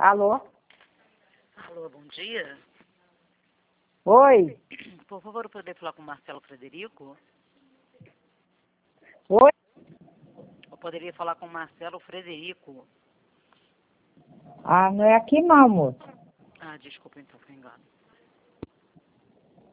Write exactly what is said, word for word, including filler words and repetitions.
Alô? Alô, bom dia. Oi? Por favor, eu poderia falar com o Marcelo Frederico? Oi? Eu poderia falar com o Marcelo Frederico? Ah, não é aqui não, moço. Ah, desculpa, então, foi engano.